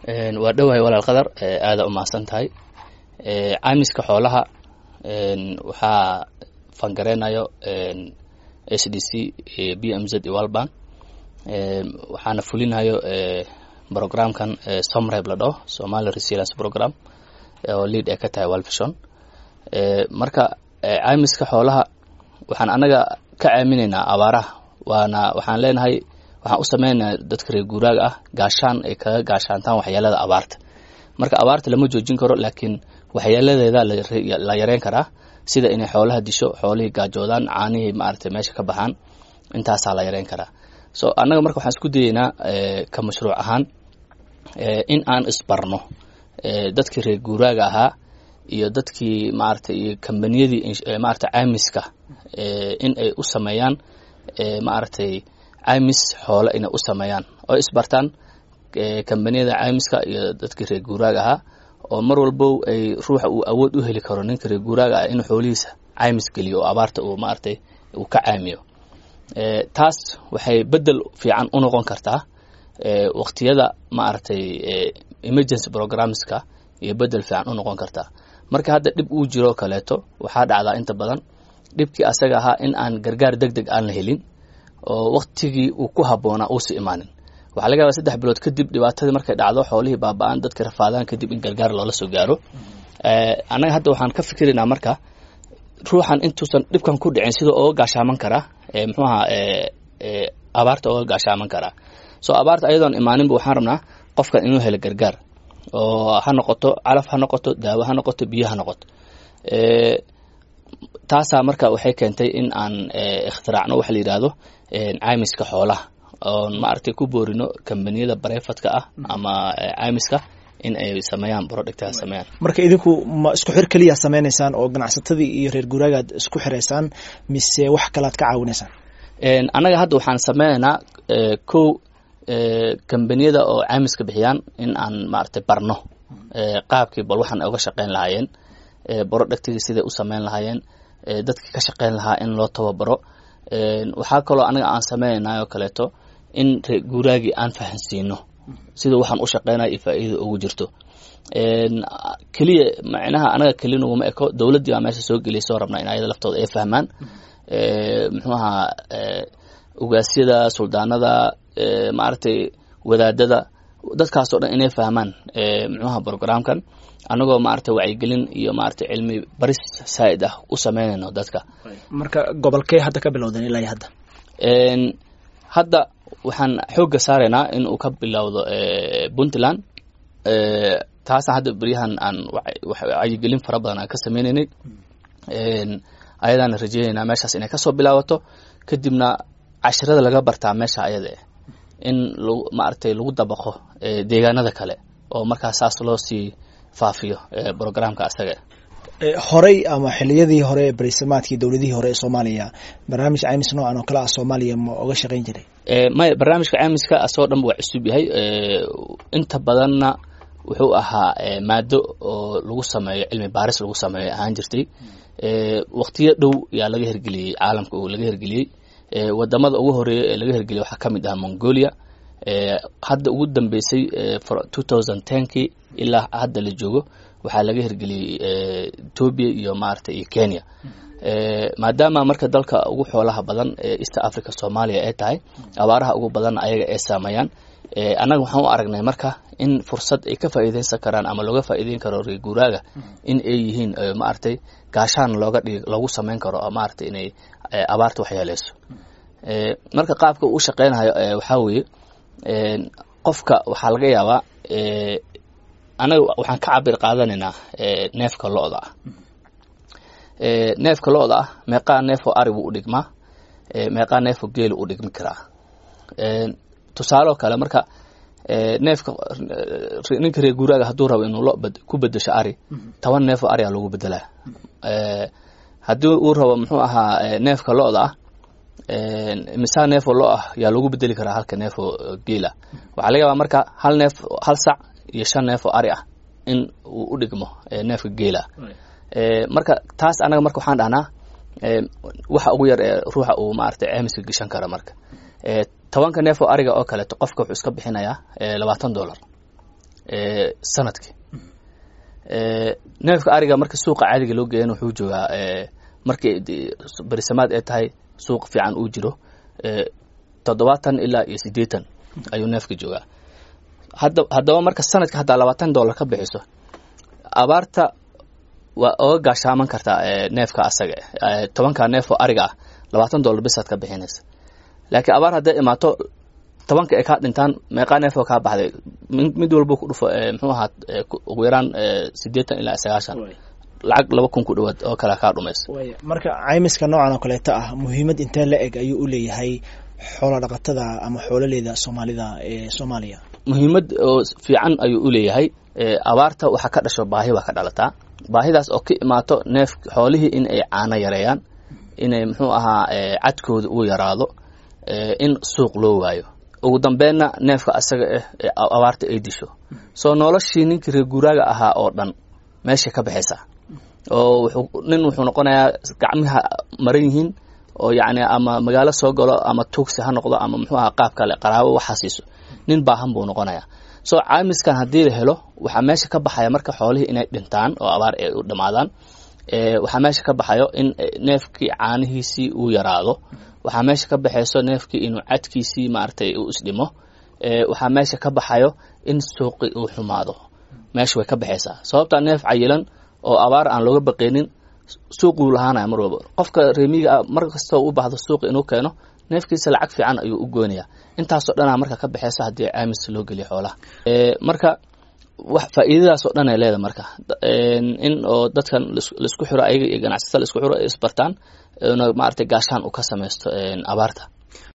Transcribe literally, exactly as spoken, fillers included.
een waa dhawahay walaal qadar aad u maasan tahay ee caymiska xoolaha een waxa fangareenayo een S D C B M Z iyo World Bank ee waxaana fulinayo ee programkan Somreb la dhaho Somali Resilience Program oo lead ka tahay World Vision ee marka caymiska xoolaha waxaan anaga ka aaminaynaa abaaraha waana waxaan leenahay waxaan u sameeynaa dadka reer guuraaga ah gaashaan ay kaga gaashaantaan waxyeelada abaarta marka abaarta lama joojin karo laakiin waxyeeladeeda la yareyn karaa sida inay xoolaha disho xoolihii gaajoodaan caanihii maartay meesha ka baxaan intaas la yareyn karaa so anaga marka waxaan isku dayeynaa ka mashruuc ahaan in aan isbarno dadkii reer guuraaga ahaa iyo dadkii maartay iyo kambaniyadii maartay caymiska in ay u sameeyaan maartay caymis xoolo inay u sameeyaan oo isbartaan kambaniyada caymiska iyo dadkii reer guuraaga ahaa oo mar walba ay ruuxa uu awood u heli karo ninka reer guuraaga ah in xoolihiisa caymis geliyo oo abaarta uu maartay uu ka caamiyo ee taas waxay bedel fiican u noqon kartaa ee waqtiyada maartay emergency programska iyo bedel fiican u noqon kartaa marka hadda dib uu jiro kaleeto waxa dhacda inta badan dibkii asaga ahaa in aan gargaar degdeg aan la helin oo waqtigii uu ku haboona uu si imaanin waxa laga yaabaa saddex bilood kadib dhibaatadii markay dhacdo xoolihii baaba'an dadka rafaadaan kadib in gargaar loola soo gaaro ee anaga hadda waxaan ka fikirinaa marka ruuxan intuusan dhibkan ku dhicin sida oo gaashaaman kara ee muxuu ahaa ee abaarta oo gaashaaman kara soo abaarta ayadoon imaaninba waxaan rabnaa qofkan inuu helo gargaar oo ha noqoto calaf ha noqoto daawo ha noqoto biyo ha noqoto ee taasa marka waxay keentay in aan ikhtiraacno wax la yiraahdo caymiska xoolaha oo maartay ku boorino kambaniyada private ah ama caymiska in ay sameeyaan product ah sameeyaan marka idinku ma isku xir kaliya sameeynaysan oo ganacsatadii iyo reer guuraaga isku xireysaan mise wax kale aad ka caawinaysaan een anaga hadda waxaan sameeynaa ko kambaniyada oo caymiska bixiyaan in aan maartay barno ee qaabkii bal waxaan uga shaqeyn lahaayeen ee productiga sida u sameyn lahaayeen ee dadka ka shaqeyn lahaa in loo tababaro een waxa kale oo anaga aan sameeynaa kaleeto in reer guuraagi aan fahansiino sida waxaan u shaqeynaa iyo faa'iido ugu jirto een kaliya macnaha anaga kaliya uma eko dawladda waa meesha soo gelisay rabnaa in ayada laftooda ay fahmaan ee muxuu ahaa ee ugaasiyada suldaanada ee maartay wadaadada dadkaas oo dhan inay fahmaan ee muxuu ahaa programkan anagoo maartay wacyigelin iyo maartay cilmi baris saa'id ah u sameynayno dadka marka gobolkee hadda ka bilowday ilaa hadda een hadda waxaan xooga saareynaa in uu ka bilowdo ee Puntland ee taas hadda bariyahan aan wacyigelin fara badan ka sameeynay een ayadana rajeynaa meeshaas inay ka soo bilaabato kadibna casharada laga bartaa meesha ayada in lagu maartay lagu dabaqo ee deegaanada kale oo markaas saas loo sii faafiyo ee programka asaga ee horey ama xiliyadii hore ee bariisamaadkii dawladihii hore ee Soomaaliya barnaamij caymis noocan oo kala ah Soomaaliya ma uga shaqeyn jiray ee ma barnaamijka caymiska asoo dhan waa cusub yahay ee inta badanna wuxuu ahaa maado oo lagu sameeyo cilmi baaris lagu sameeyo ahaan jirtay ee waqtiyo dhow yaa laga hirgeliyay caalamka oo laga hirgeliyay ee wadamada ugu horeeyay ee laga hirgeliyay waxa kamid ah Mongolia ee hadda ugu dambeysay twenty ten kii ilaa hadda la joogo waxa laga hirgeliyay Ethiopia iyo maartay iyo Kenya ee maadaama marka dalka ugu xoolaha badan ee East Africa Soomaaliya ay tahay abaaraha ugu badan ayaga ay saameeyaan ee anaga waxaan u aragnay marka in fursad ay ka faa'iideysan karaan ama looga faa'iideyn karo reer guuraaga in ay yihiin maartay gaashaan looga dhig lagu sameyn karo maartay inay abaarta wax yeeleyso ee marka qaabka uu shaqeynayo waxa weeye ee qofka waxa laga yaabaa ee anaga waxaan ka cabir qaadanaynaa ee neefka lo'da ee neefka lo'da meeqa neef oo ari u dhigma ee meeqa neef oo geel u dhigmi kara ee tusaale kale marka ee neefka ninka reer guuraaga haduu rabo inuu lo ku bedesho ari toban neef oo ari ah lagu bedelaa ee hadii uu rabo muxuu ahaa neefka lo'da ee imisa neef oo lo ah yaa lagu bedeli karaa halka neef oo geela waxa laga yaabaa marka hal neef hal sac iyo shan neef oo ari ah in uu u dhigmo neefka geela ee marka taas anaga marka waxaan dhahnaa ee waxa ugu yar ee ruuxa uu maartay caymiska gashan kara marka ee tobanka neef oo ariga oo kale qofka wuxuu iska bixinayaa labaatan dollar sanadkii. neefka ariga marka suuqa caadiga loo geeyana wuxuu joogaa markii berisamaad ay tahay suuq fiican uu jiro toddobaatan ilaa iyo siddeetan ayuu neefka joogaa. hadda haddaba marka sanadka haddaa labaatan dollar ka bixiso abaarta waa oga gaashaaman kartaa neefka asaga tobanka neef oo ariga ah labaatan dollar bisaad ka bixinaysa. laakiin abaar hadday imaato tobanka ay kaa dhintaan meeqaa neef oo kaa baxday mid walba ku dhufo muxuu ahaa ugu yaraan siddeetan ilaa sagaashan lacag laba kun ku dhawaad oo kale kaa dhumaysa. marka caymiska noocan oo kaleeta ah muhiimad intee la eg ayuu u leeyahay xoola dhaqatada ama xoolaleeda soomaalida ee soomaaliya? muhiimad oo fiican ayuu u leeyahay. abaarta waxaa ka dhasho baahi baa ka dhalataa. baahidaas oo ka imaato neef xoolihii in ay caano yareeyaan, inay muxuu ahaa cadkooda uu yaraado, in suuq loo waayo, ugu dambeynna neefka asaga ah abaarta ay disho. soo noloshii ninkii reer guuraaga ahaa oo dhan meeshay ka baxaysaa oo wuxuu nin wuxuu noqonayaa gacmiha maran yihiin oo yacni ama magaalo soo galo ama tuugsi ha noqdo ama muxuu ahaa qaab kale qaraabo waxa siiso nin baahan buu noqonayaa. soo caymiskan haddii la helo waxaa meesha ka baxaya marka xoolihii inay dhintaan oo abaar ay u dhamaadaan. waxaa meesha ka baxayo in neefkii caanihiisii uu yaraado. waxaa meesha ka baxayso neefkii inuu cadkiisii maaragtay uu isdhimo. waxaa meesha ka baxayo in suuqi uu xumaado. meesha way ka baxaysaa sababtaa neef cayilan oo abaar aan looga baqaynin suuquu lahaanaya mar walba. qofka reemiga mar kastoo u baahdo suuq inuu keeno neefkiisa lacag fiican ayuu u goonayaa. intaasoo dhanaa marka ka baxaysa haddii caymis loo geliyo xoolaha. marka wax faa'iidadaas oo dhan ay leedahay marka in oo dadkan laisku xiro ayaga iyo ganacsatada laisku xiro ay isbartaan maaragtay gaashaan uu ka samaysto abaarta.